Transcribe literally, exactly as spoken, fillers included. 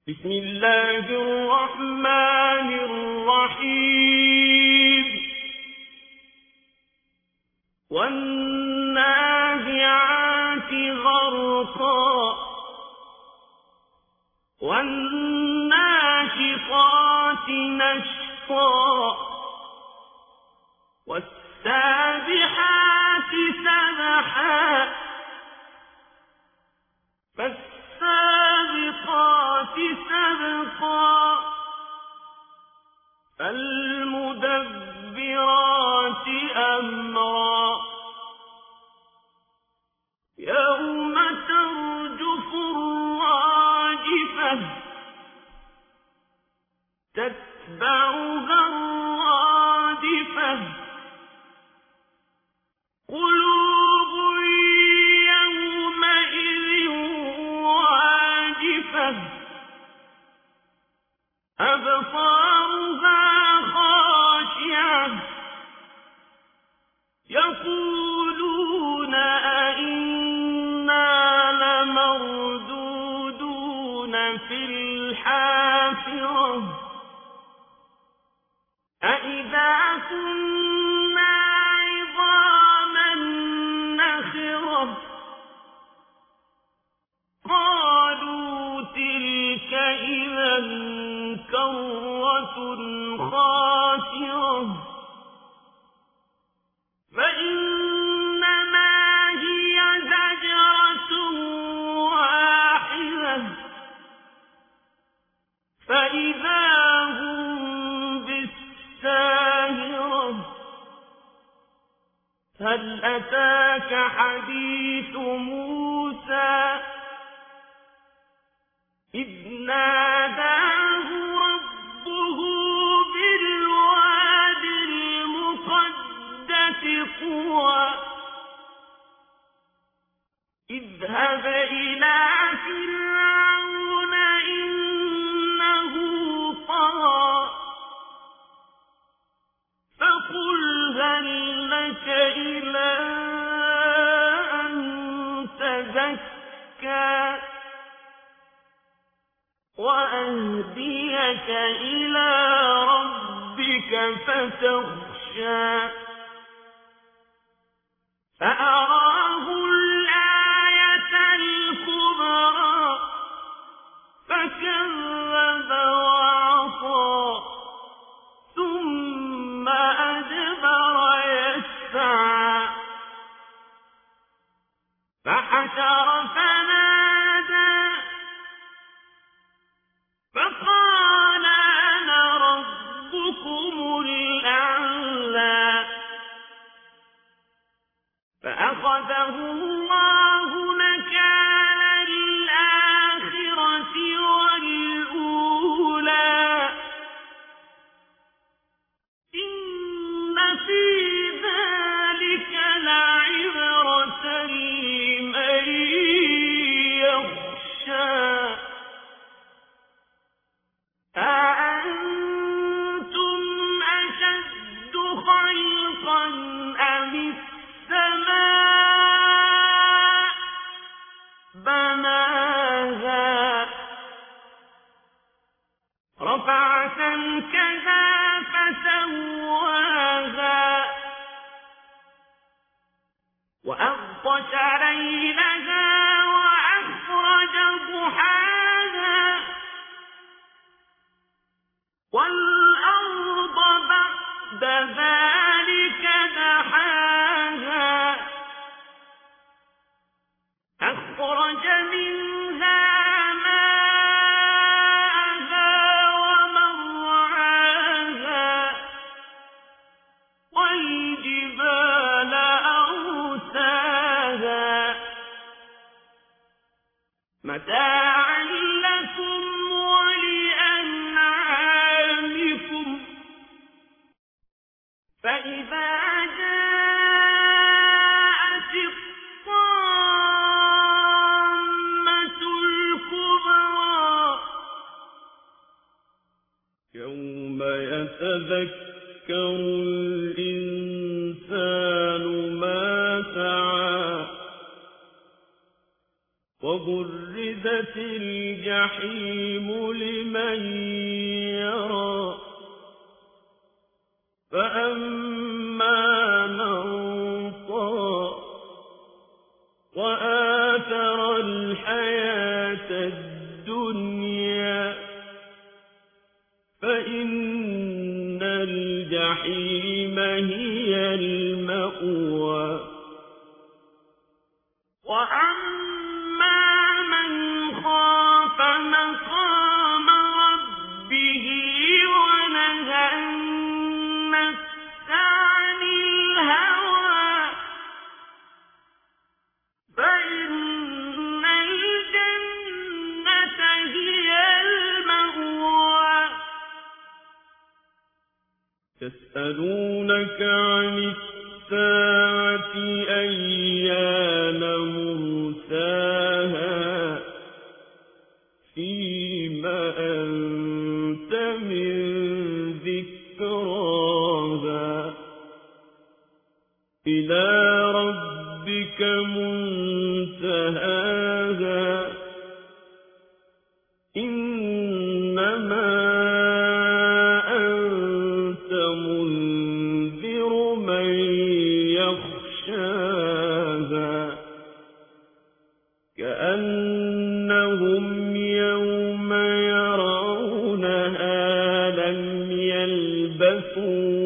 بسم الله الرحمن الرحيم والنازعات غرقا والناشطات نشطا والسابحات سبحا فالسابقات سبقا فالمدبرات أمرا يوم ترجف الراجفة تتبعها الرادفة قلوب يومئذ واجفة أبصارها خاشعة يقولون أئنا لمردودون في الحافرة أئذا كنا عظاما نخرة قالوا تلك إذا كرة خاسرة فإنما هي زجرة واحدة فإذا هم بالساهرة هل أتاك حديث موسى إذ ناداه ربه بالواد المقدس طوى اذهب إلى فرعون إنه طغى فقل هل لك إلى أن تزكى وأهديك إلى ربك فتخشى فأراه الآية الكبرى فكذب وعصى ثم أدبر يسعى فحشر فنادى فقال أنا ربكم الأعلى فأخذه الله نكال الآخرة والأولى إن في ذلك لعبرة لمن يخشى أأنتم أشد خلقا أم السماء بناها رفع سمكها فسواها وأغطش ليلها وأخرج ضحاها والأرض بعد ذلك دحاها أخرج منها ماءها ومرعاها والجبال أرساها متاعا لكم ولأنعامكم فإذا جاءت الطامة الكبرى يوم يتذكر الإنسان ما سعى وبرزت وبرزت الجحيم لمن يرى فأما من طغى وآثر الحياة الدنيا فإن الجحيم هي المأوى وأما من خاف مقام ربه ونهى النفس عن الهوى فإن الجنة هي المأوى يسألونك عن الساعة أيان مرساها فيما أنت من ذكراها إلى ربك منتهاها إنما أنت منذر من يخشاها كأنهم يوم يرونها لم يلبثوا